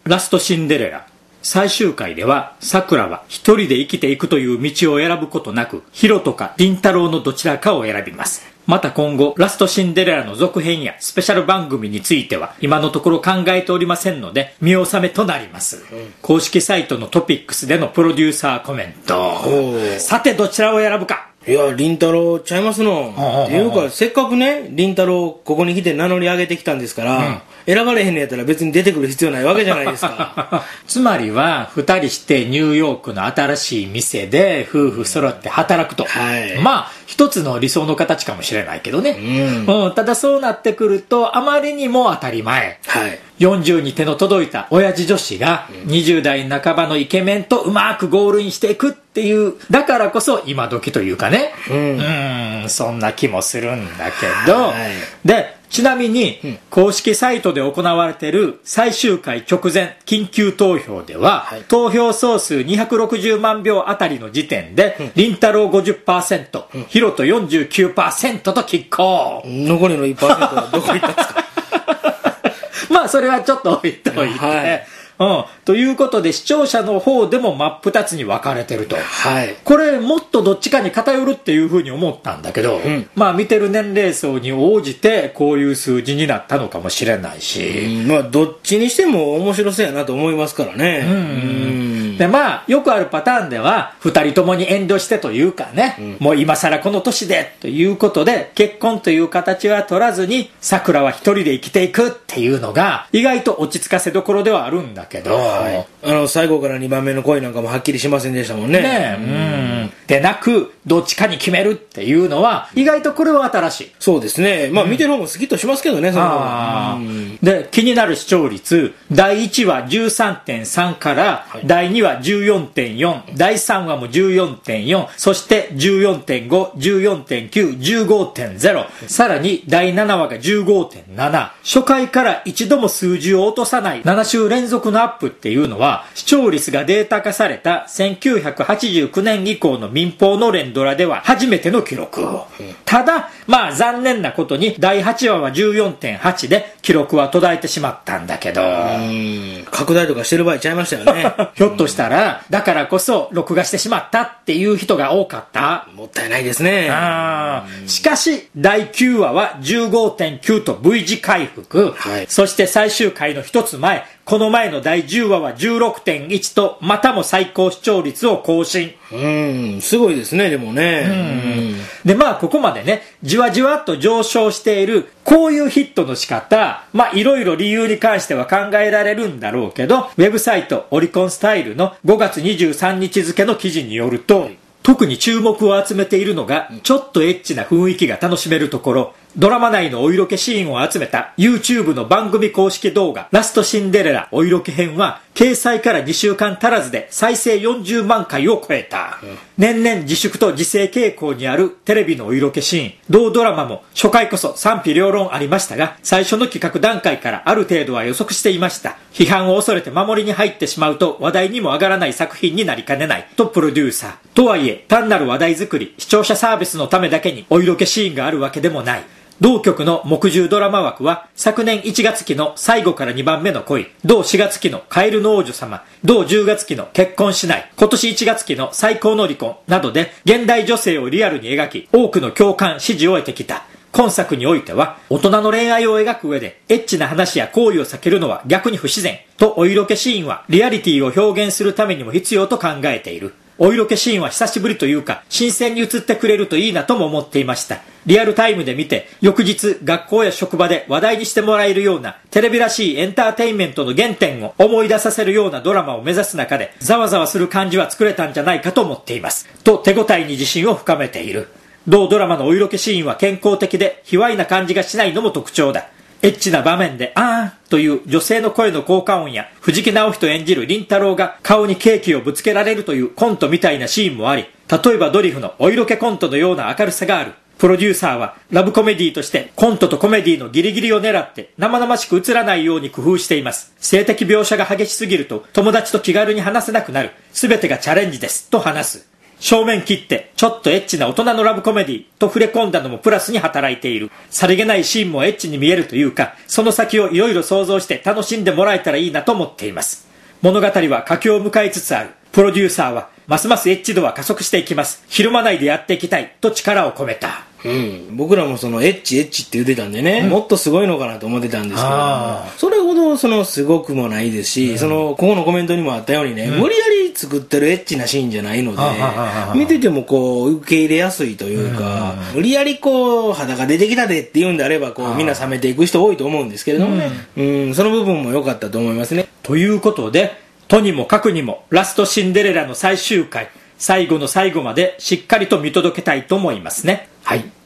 ラストシンデレラ。最終回では、桜は一人で生きていくという道を選ぶことなく、ヒロとかリンタロウのどちらかを選びます。また今後、ラストシンデレラの続編やスペシャル番組については、今のところ考えておりませんので、見納めとなります。公式サイトのトピックスでのプロデューサーコメント。さて、どちらを選ぶか。 いや、リンタロウちゃいますの。っていうか、せっかくね、リンタロウここに来て名乗り上げてきたんですから、選ばれへんのやったら別に出てくる必要ないわけじゃないですか。 つまりは、二人してニューヨークの新しい店で夫婦揃って働くと。まあ、一つの理想の形かもしれないけどね。ただそうなってくると、あまりにも当たり前。40に手の届いた親父女子が20代半ばのイケメンとうまくゴールインしていくっていう、だからこそ今時というかね。そんな気もするんだけど。で、ちなみに、公式サイトで行われている最終回直前緊急投票では、投票総数260万票あたりの時点で、リンタロウ 50%、ヒロト 49% と拮抗。 残りの 1% はどこ行ったんですか？ まあ、それはちょっと置いといて。ということで視聴者の方でも真っ二つに分かれてると。これもっとどっちかに偏るっていうふうに思ったんだけど、まあ見てる年齢層に応じてこういう数字になったのかもしれないし、 まあどっちにしても面白そうやなと思いますからね。 でまあよくあるパターンでは二人ともに遠慮してというかね、もう今更この年でということで結婚という形は取らずに桜は一人で生きていくっていうのが意外と落ち着かせどころではあるんだけど、 最後から2番目の恋なんかもはっきりしませんでしたもんね。 でなくどっちかに決めるっていうのは意外とこれは新しい。 そうですね。まあ見てる方も好きとしますけどね。 で気になる視聴率、第1話 13.3 から第2話 14.4、第3話も 14.4、そして 14.5、14.9、15.0、さらに第7話が 15.7。初回から一度も数字を落とさない7週連続のアップっていうのは、視聴率がデータ化された1989年以降の民放の連ドラでは初めての記録。ただまあ残念なことに第8話は 14.8 で記録は途絶えてしまったんだけど、 拡大とかしてる場合ちゃいましたよね。 ひょっとしたらだからこそ録画してしまったっていう人が多かった。 もったいないですね。 しかし第9話は 15.9 と V 字回復、そして最終回の一つ前、この前の第10話は 16.1 とまたも最高視聴率を更新。 すごいですね。でもね。 でまあここまでねじわじわっと上昇しているこういうヒットの仕方、まあいろいろ理由に関しては考えられるんだろうけど、ウェブサイトオリコンスタイルの5月23日付の記事によると、特に注目を集めているのがちょっとエッチな雰囲気が楽しめるところ、ドラマ内のお色気シーンを集めた YouTube の番組公式動画ラストシンデレラお色気編は掲載から2週間足らずで再生40万回を超えた。年々自粛と自制傾向にあるテレビのお色気シーン、同ドラマも初回こそ賛否両論ありましたが、最初の企画段階からある程度は予測していました。批判を恐れて守りに入ってしまうと話題にも上がらない作品になりかねないとプロデューサー。とはいえ単なる話題作り、視聴者サービスのためだけにお色気シーンがあるわけでもない。同局の木10ドラマ枠は昨年1月期の最後から2番目の恋、同4月期のカエルの王女様、同10月期の結婚しない、今年1月期の最高の離婚などで現代女性をリアルに描き多くの共感支持を得てきた。今作においては大人の恋愛を描く上でエッチな話や行為を避けるのは逆に不自然と、お色気シーンはリアリティを表現するためにも必要と考えている。お色気シーンは久しぶりというか新鮮に映ってくれるといいなとも思っていました。リアルタイムで見て翌日学校や職場で話題にしてもらえるようなテレビらしいエンターテインメントの原点を思い出させるようなドラマを目指す中でざわざわする感じは作れたんじゃないかと思っていますと手応えに自信を深めている。同ドラマのお色気シーンは健康的で卑猥な感じがしないのも特徴だ。エッチな場面であーという女性の声の効果音や藤木直人演じる凛太郎が顔にケーキをぶつけられるというコントみたいなシーンもあり、例えばドリフのお色気コントのような明るさがある。プロデューサーはラブコメディとしてコントとコメディのギリギリを狙って生々しく映らないように工夫しています。性的描写が激しすぎると友達と気軽に話せなくなる。全てがチャレンジですと話す。 正面切ってちょっとエッチな大人のラブコメディと触れ込んだのもプラスに働いている。さりげないシーンもエッチに見えるというか、その先をいろいろ想像して楽しんでもらえたらいいなと思っています。物語は佳境を迎えつつある。プロデューサーはますますエッチ度は加速していきます。ひるまないでやっていきたいと力を込めた。 僕らもそのエッチって言ってたんでね、もっとすごいのかなと思ってたんですけど、それほどすごくもないですし、ここのコメントにもあったようにね、無理やり作ってるエッチなシーンじゃないので、見てても受け入れやすいというか、無理やり肌が出てきたでって言うんであればみんな冷めていく人多いと思うんですけれどもね、その部分も良かったと思いますね。 ということで、とにもかくにもラストシンデレラの最終回、最後の最後までしっかりと見届けたいと思いますね。はい。